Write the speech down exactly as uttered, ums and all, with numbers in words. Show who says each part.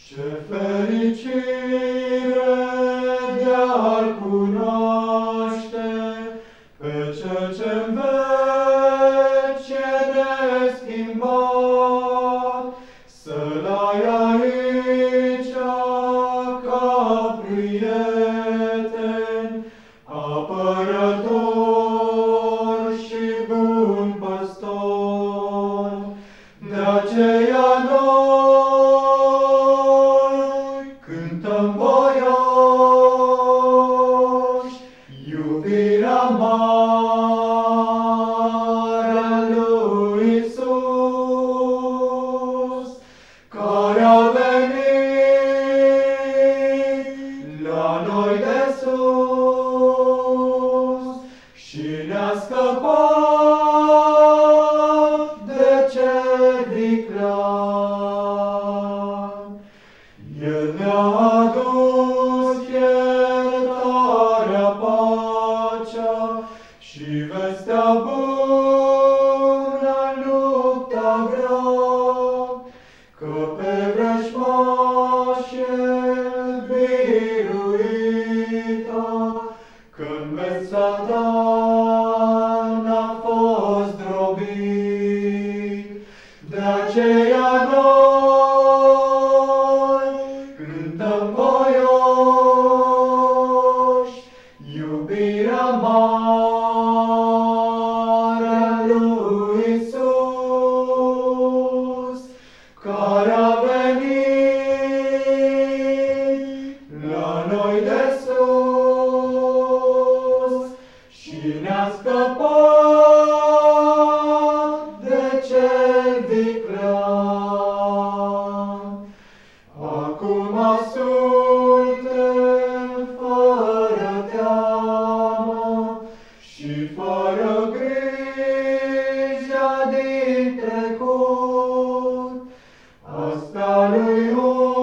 Speaker 1: Ce fericire de-a-L cunoaște pe Cel ce-n veci e neschimbat, să-L ai aici ca prieten, apărător și bun păstor. De aceea noi cântăm voioși iubirea mare a lui Iisus, care a venit la noi de sus și ne-a scăpat de cer viclean. El ne-a adus iertarea, pacea și vestea bună în lupta grea, că pe vrăjmași e biruită, când vezi Satan a fost zdrobit. De aceea noi cântăm voioși iubirea mare a lui Iisus, care a venit la noi de sus și ne-a scăpat de cer viclean. Acum suntem fără teamă și fără grija din trecut. Asta lui